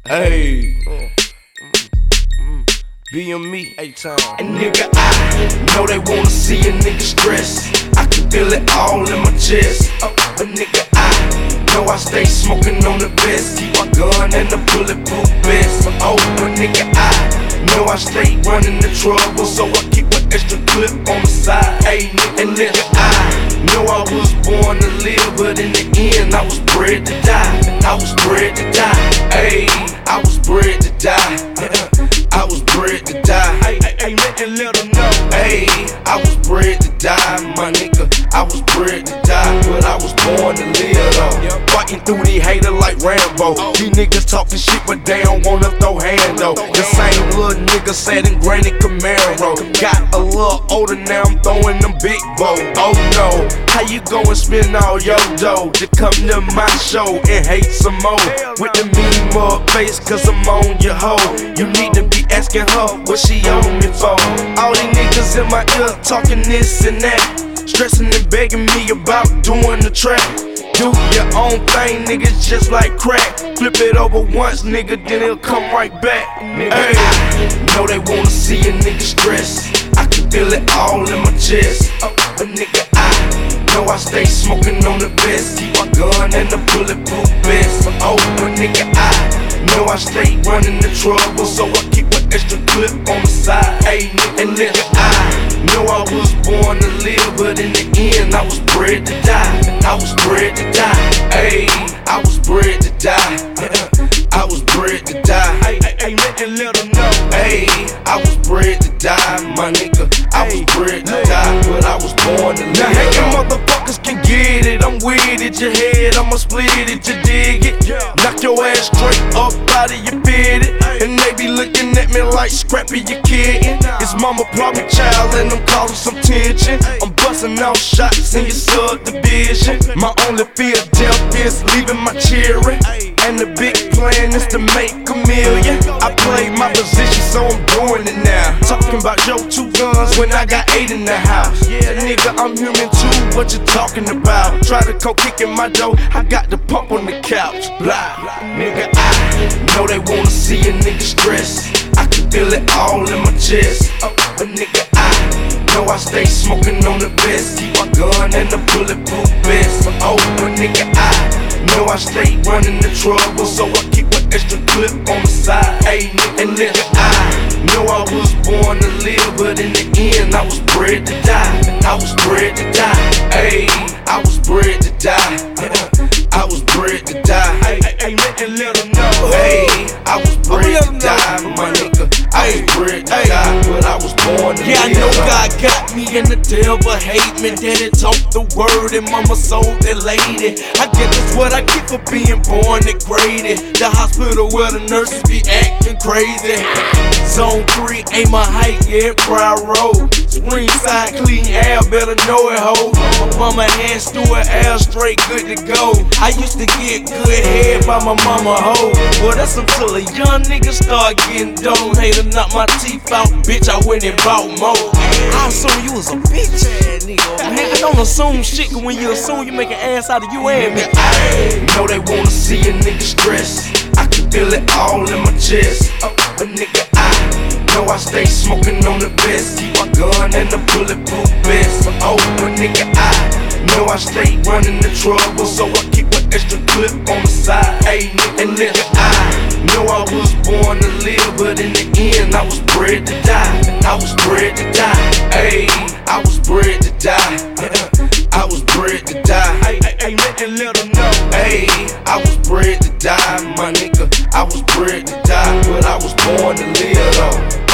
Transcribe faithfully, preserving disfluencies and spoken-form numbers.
Hey, B M E, A-Town. And nigga, I know they wanna see a nigga stress. I can feel it all in my chest. Oh, but nigga, I know I stay smoking on the best. Keep my gun and the bulletproof vest. Oh, but nigga, I know I stay running the trouble, so I keep an extra clip on the side. Hey, and nigga, I know I was born to live, but in the end, I was bred to die. I was bred to die. Hey, I was bred to die. I was bred to die. Hey, hey, hey, let, let them know. Hey, I was bred to die, my nigga. I was bred to die, but I was born to live though. Fighting through these haters like Rambo. These niggas talking shit, but they don't wanna throw hand though. The same little nigga sat in Granny Camaro. Got a little older, now I'm throwing them big bows. Oh no, how you go and spend all your dough to come to my show and hate some more? With the mean mug face, cause I'm on your hoe. You need to be asking her what she on me for. All these niggas in my ear talking this and that, stressing and begging me about doing the track. Do your own thing, niggas, just like crack. Flip it over once, nigga, then it'll come right back. Hey, I know they wanna see a nigga stress. I can feel it all in my chest. Oh, but nigga, I know I stay smoking on the best. Keep my gun and the bulletproof vest. Oh, but nigga, I know I stay running the trouble, so I keep an extra clip on the side. Hey, and nigga, I know I was born to live, but in the end, I was bred to die. I was bred to die. Hey, I was bred to die. I was bred to die. Hey, hey, hey, let, let them know. Hey, I was bred to die, my nigga. I was bred to die, but I was born to live. Now, hey, you motherfuckers can get it. I'm with it. Your head, I'ma split it. You dig it? Knock your ass straight up out of your bed. And they be looking at me like Scrappy, you kidding? It's mama problem child, and I'm causing some tension. I'm busting out shots in your subdivision. My only fear of death is leaving my children. And the big plan is to make a million. I play my position, so I'm doing it now. Talking about your two guns when I got eight in the house. Yeah, nigga, I'm human too, what you talking about? Try to go kick in my door, I got the pump on the couch. Blah, nigga, I know they wanna see a nigga stress. I can feel it all in my chest. Oh, but nigga, I know I stay smoking on the best. Keep my gun and the bulletproof vest. Oh, but nigga, I know I stay running the trouble, so I keep an extra clip on the side. Hey, and nigga, I know I was born to live, but in the end, I was bred to die. I was bred to die. Hey, I was bred to die. I was bred to die. Hey, hey, let, let them know. Hey, I was bred to die, my nigga. I was bred to die, but I was born to live. Yeah, I know God got me and the devil hate me. Daddy talked the word and mama sold that lady. I guess that's what I get for being born degraded. The hospital where the nurses be acting crazy. Zone three ain't my height, yeah, Proud Road. Springside, clean air, better know it, ho. My mama hands through her air, straight good to go. I used to get good head by my mama, ho. Well, that's until a young nigga start getting dope. Hater knock my teeth out, bitch, I went and bought more. I assume you was a bitch ass nigga. Nigga, don't assume shit, cause when you assume, you make an ass out of you and me. I know they wanna see a nigga stress. I can feel it all in my chest. Oh, but nigga, I know I stay smoking on the best. Keep my gun and the bulletproof vest. Oh, but nigga, I know I stay running the trouble, so I keep an extra clip on the side. Hey, and nigga, I know I was born to live, but in the end, I was bred to die. I was bred to die. Hey, I was bred to die. I was bred to die. Hey, hey, hey, let, let them know. Hey, I was bred to die, my nigga. I was bred to die, but I was born to live though.